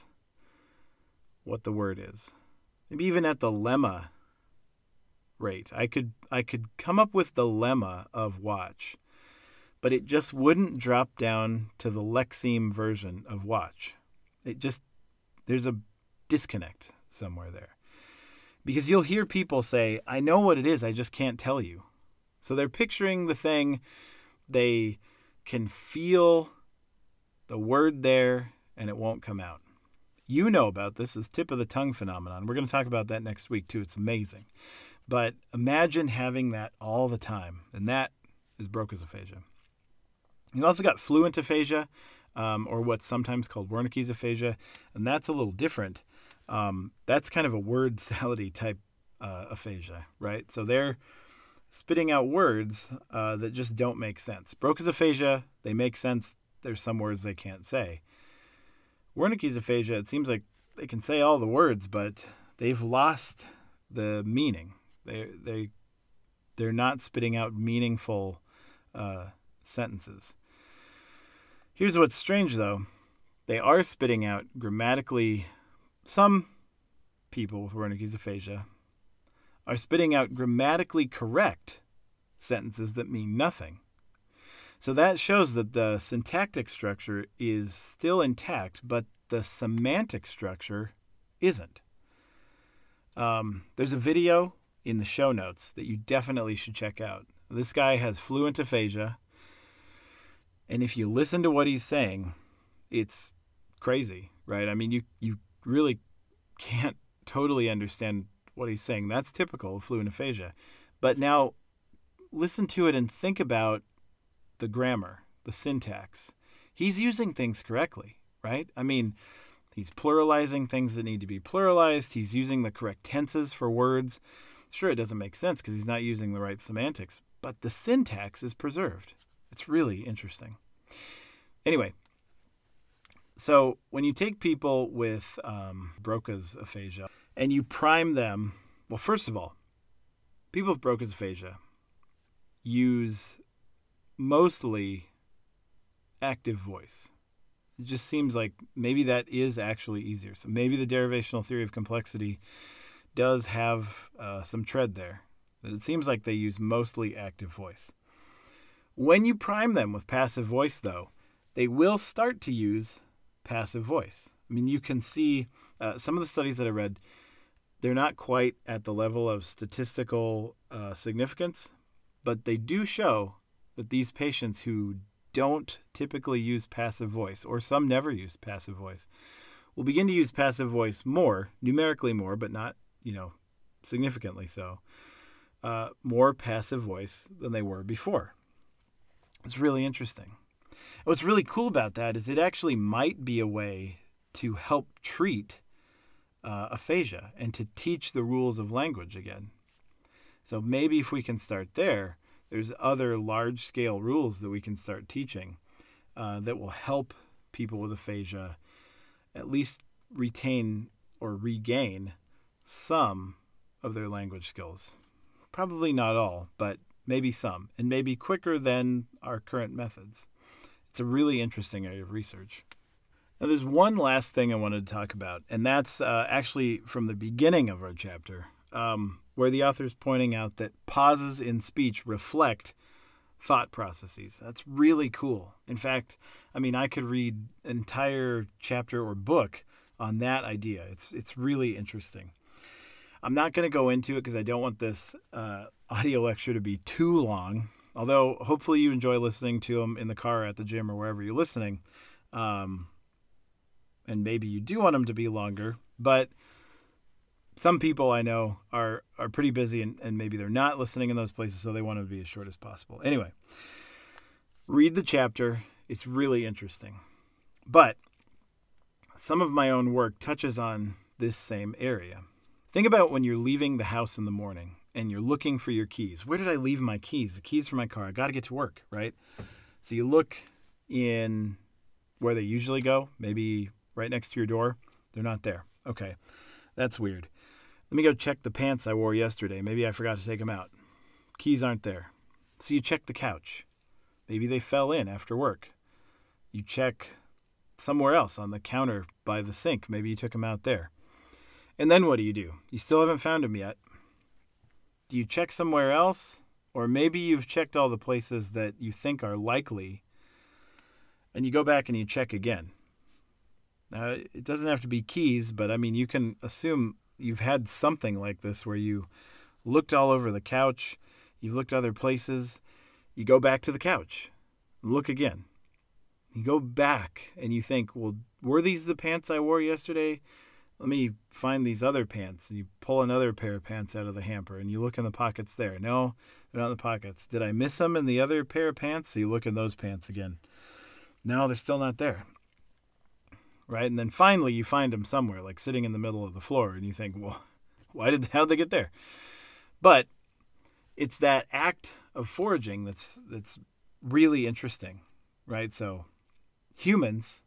what the word is. Maybe even at the lemma rate, I could I could come up with the lemma of watch, but it just wouldn't drop down to the lexeme version of watch. It just, there's a disconnect somewhere there. Because you'll hear people say, I know what it is, I just can't tell you. So they're picturing the thing, they can feel the word there, and it won't come out. You know about this as tip of the tongue phenomenon. We're going to talk about that next week too. It's amazing. But imagine having that all the time, and that is Broca's aphasia. You've also got fluent aphasia, um, or what's sometimes called Wernicke's aphasia, and that's a little different. Um, that's kind of a word salad-y type uh, aphasia, right? So they're spitting out words uh, that just don't make sense. Broca's aphasia, they make sense. There's some words they can't say. Wernicke's aphasia, it seems like they can say all the words, but they've lost the meaning. They they they're not spitting out meaningful uh, sentences. Here's what's strange, though: they are spitting out grammatically. Some people with Wernicke's aphasia are spitting out grammatically correct sentences that mean nothing. So that shows that the syntactic structure is still intact, but the semantic structure isn't. Um, there's a video in the show notes that you definitely should check out. This guy has fluent aphasia, and if you listen to what he's saying, it's crazy, right? I mean, you, you really can't totally understand what he's saying. That's typical of fluent aphasia. But now listen to it and think about the grammar, the syntax. He's using things correctly, right? I mean, he's pluralizing things that need to be pluralized. He's using the correct tenses for words. Sure, it doesn't make sense because he's not using the right semantics, but the syntax is preserved. It's really interesting. Anyway, so when you take people with um, Broca's aphasia and you prime them, well, first of all, people with Broca's aphasia use mostly active voice. It just seems like maybe that is actually easier. So maybe the derivational theory of complexity does have uh, some tread there. That it seems like they use mostly active voice. When you prime them with passive voice, though, they will start to use passive voice. I mean, you can see uh, some of the studies that I read, they're not quite at the level of statistical uh, significance, but they do show that these patients who don't typically use passive voice, or some never use passive voice, will begin to use passive voice more, numerically more, but not, you know, significantly so, uh, more passive voice than they were before. It's really interesting. What's really cool about that is it actually might be a way to help treat uh, aphasia and to teach the rules of language again. So maybe if we can start there, there's other large-scale rules that we can start teaching uh, that will help people with aphasia at least retain or regain some of their language skills. Probably not all, but maybe some, and maybe quicker than our current methods. It's a really interesting area of research. Now, there's one last thing I wanted to talk about, and that's uh, actually from the beginning of our chapter, um, where the author is pointing out that pauses in speech reflect thought processes. That's really cool. In fact, I mean, I could read an entire chapter or book on that idea. It's it's really interesting. I'm not going to go into it because I don't want this uh, audio lecture to be too long, although hopefully you enjoy listening to them in the car, at the gym, or wherever you're listening. Um, and maybe you do want them to be longer, but some people I know are are pretty busy and, and maybe they're not listening in those places, so they want them to be as short as possible. Anyway, read the chapter. It's really interesting. But some of my own work touches on this same area. Think about when you're leaving the house in the morning and you're looking for your keys. Where did I leave my keys? The keys for my car. I got to get to work, right? So you look in where they usually go, maybe right next to your door. They're not there. Okay, that's weird. Let me go check the pants I wore yesterday. Maybe I forgot to take them out. Keys aren't there. So you check the couch. Maybe they fell in after work. You check somewhere else on the counter by the sink. Maybe you took them out there. And then what do you do? You still haven't found them yet. Do you check somewhere else? Or maybe you've checked all the places that you think are likely, and you go back and you check again. Now, it doesn't have to be keys, but I mean, you can assume you've had something like this where you looked all over the couch, you've looked other places, you go back to the couch, look again. You go back and you think, well, were these the pants I wore yesterday? Let me find these other pants. And you pull another pair of pants out of the hamper and you look in the pockets there. No, they're not in the pockets. Did I miss them in the other pair of pants? So you look in those pants again. No, they're still not there. Right? And then finally you find them somewhere, like sitting in the middle of the floor, and you think, well, why did how'd they get there? But it's that act of foraging that's that's really interesting, right? So humans,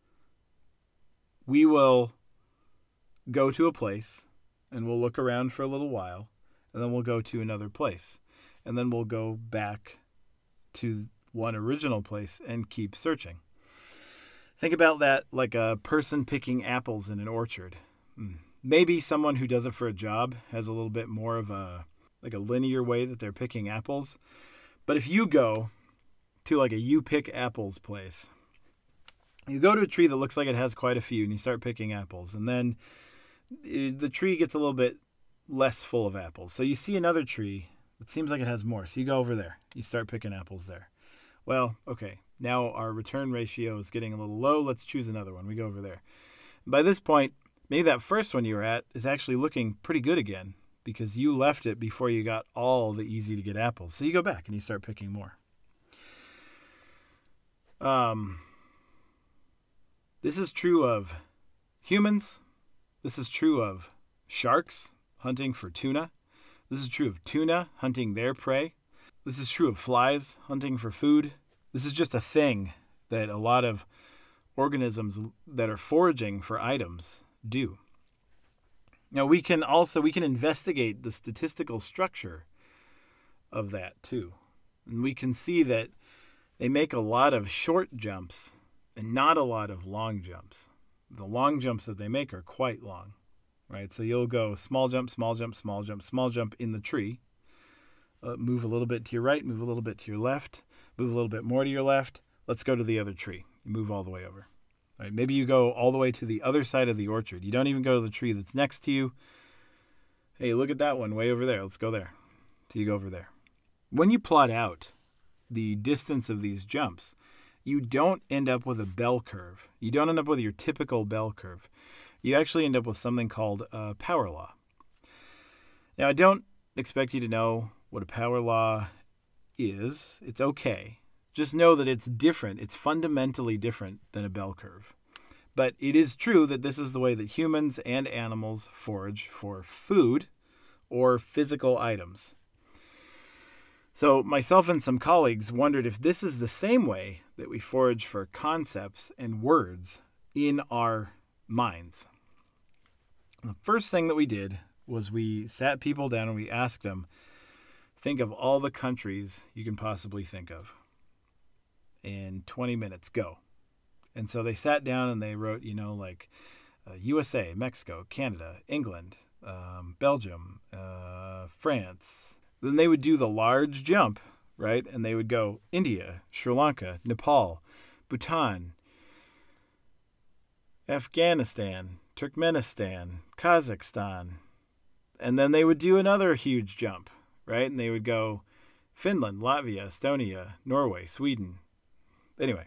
we will go to a place and we'll look around for a little while, and then we'll go to another place, and then we'll go back to one original place and keep searching. Think about that like a person picking apples in an orchard. Maybe someone who does it for a job has a little bit more of a like a linear way that they're picking apples. But if you go to like a you pick apples place, you go to a tree that looks like it has quite a few and you start picking apples, and then the tree gets a little bit less full of apples. So you see another tree that seems like it has more. So you go over there. You start picking apples there. Well, okay, now our return ratio is getting a little low. Let's choose another one. We go over there. By this point, maybe that first one you were at is actually looking pretty good again because you left it before you got all the easy-to-get apples. So you go back and you start picking more. Um, this is true of humans. This is true of sharks hunting for tuna. This is true of tuna hunting their prey. This is true of flies hunting for food. This is just a thing that a lot of organisms that are foraging for items do. Now we can also, we can investigate the statistical structure of that too. And we can see that they make a lot of short jumps and not a lot of long jumps. The long jumps that they make are quite long, right? So you'll go small jump, small jump, small jump, small jump in the tree. Uh, move a little bit to your right, move a little bit to your left, move a little bit more to your left. Let's go to the other tree. You move all the way over. All right, maybe you go all the way to the other side of the orchard. You don't even go to the tree that's next to you. Hey, look at that one way over there. Let's go there. So you go over there. When you plot out the distance of these jumps, you don't end up with a bell curve. You don't end up with your typical bell curve. You actually end up with something called a power law. Now, I don't expect you to know what a power law is. It's okay. Just know that it's different. It's fundamentally different than a bell curve. But it is true that this is the way that humans and animals forage for food or physical items. So myself and some colleagues wondered if this is the same way that we forage for concepts and words in our minds. The first thing that we did was we sat people down and we asked them, think of all the countries you can possibly think of. In twenty minutes, go. And so they sat down and they wrote, you know, like uh, U S A, Mexico, Canada, England, um, Belgium, uh, France. Then they would do the large jump, right? And they would go India, Sri Lanka, Nepal, Bhutan, Afghanistan, Turkmenistan, Kazakhstan. And then they would do another huge jump, right? And they would go Finland, Latvia, Estonia, Norway, Sweden. Anyway.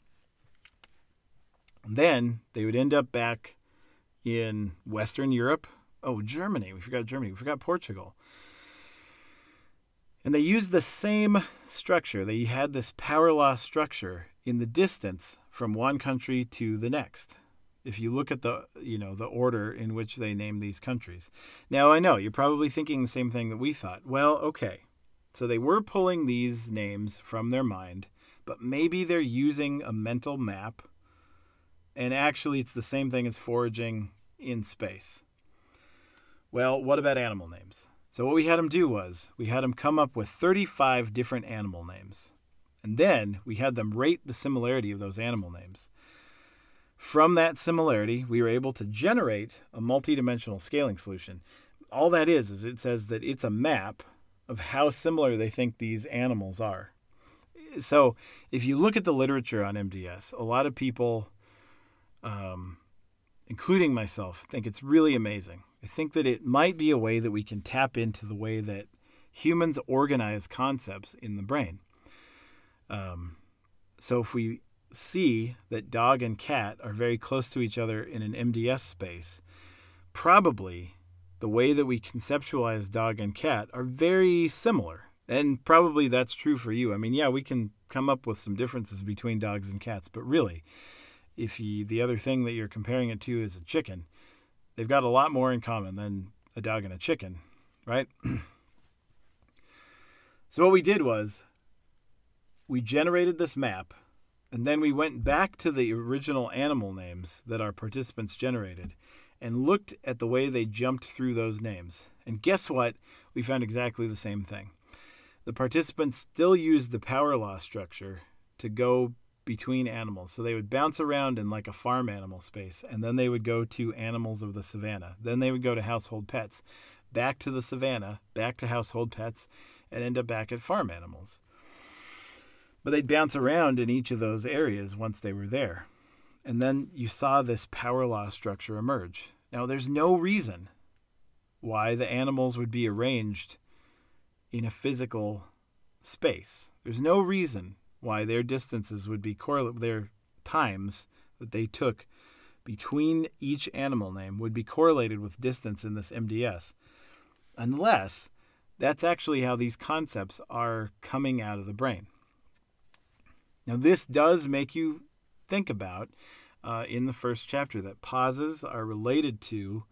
Then they would end up back in Western Europe. Oh, Germany. We forgot Germany. We forgot Portugal. And they used the same structure. They had this power law structure in the distance from one country to the next. If you look at the, you know, the order in which they named these countries. Now, I know you're probably thinking the same thing that we thought. Well, okay. So they were pulling these names from their mind, but maybe they're using a mental map. And actually, it's the same thing as foraging in space. Well, what about animal names? So what we had them do was we had them come up with thirty-five different animal names. And then we had them rate the similarity of those animal names. From that similarity, we were able to generate a multidimensional scaling solution. All that is, is it says that it's a map of how similar they think these animals are. So if you look at the literature on M D S, a lot of people, um, including myself, think it's really amazing. I think that it might be a way that we can tap into the way that humans organize concepts in the brain. Um, so if we see that dog and cat are very close to each other in an M D S space, probably the way that we conceptualize dog and cat are very similar. And probably that's true for you. I mean, yeah, we can come up with some differences between dogs and cats, but really, if you, the other thing that you're comparing it to is a chicken, they've got a lot more in common than a dog and a chicken, right? So what we did was we generated this map, and then we went back to the original animal names that our participants generated and looked at the way they jumped through those names. And guess what? We found exactly the same thing. The participants still used the power law structure to go between animals. So they would bounce around in like a farm animal space, and then they would go to animals of the savannah. Then they would go to household pets, back to the savannah, back to household pets, and end up back at farm animals. But they'd bounce around in each of those areas once they were there. And then you saw this power law structure emerge. Now, there's no reason why the animals would be arranged in a physical space. There's no reason why their distances would be correlated, their times that they took between each animal name would be correlated with distance in this M D S, unless that's actually how these concepts are coming out of the brain. Now, this does make you think about, uh, in the first chapter, that pauses are related to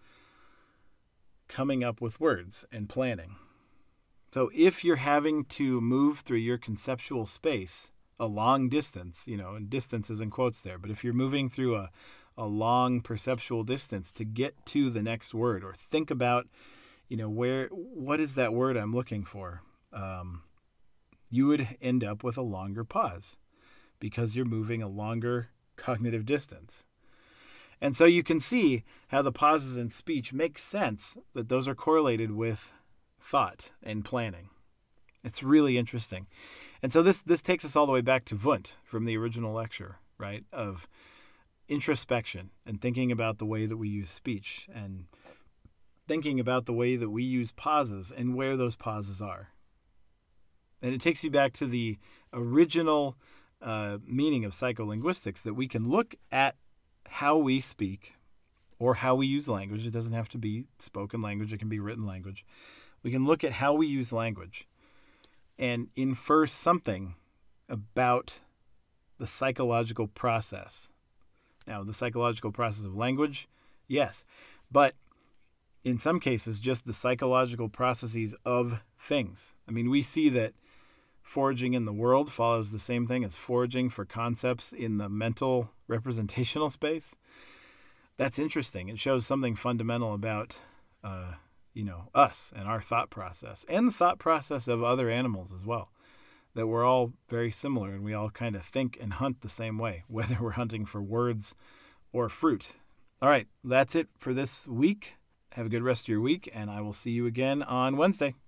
coming up with words and planning. So if you're having to move through your conceptual space a long distance, you know, and distance is in quotes there, but if you're moving through a, a long perceptual distance to get to the next word, or think about, you know, where, what is that word I'm looking for? Um, you would end up with a longer pause because you're moving a longer cognitive distance. And so you can see how the pauses in speech make sense, that those are correlated with thought and planning. It's really interesting. And so this this takes us all the way back to Wundt from the original lecture, right, of introspection and thinking about the way that we use speech and thinking about the way that we use pauses and where those pauses are. And it takes you back to the original uh, meaning of psycholinguistics, that we can look at how we speak or how we use language. It doesn't have to be spoken language. It can be written language. We can look at how we use language and infer something about the psychological process. Now, the psychological process of language, yes, but in some cases, just the psychological processes of things. I mean, we see that foraging in the world follows the same thing as foraging for concepts in the mental representational space. That's interesting. It shows something fundamental about, uh, you know, us and our thought process and the thought process of other animals as well, that we're all very similar and we all kind of think and hunt the same way, whether we're hunting for words or fruit. All right, that's it for this week. Have a good rest of your week, and I will see you again on Wednesday.